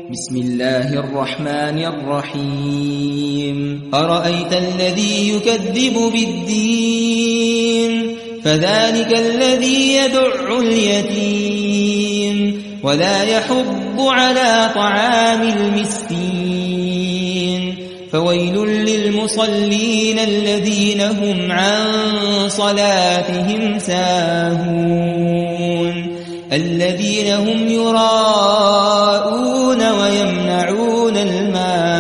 بسم الله الرحمن الرحيم أرأيت الذي يكذب بالدين فذلك الذي يدع اليتيم ولا يحض على طعام المسكين فويل للمصلين الذين هم عن صلاتهم ساهون الذين هم يراءون ويمنعون الماء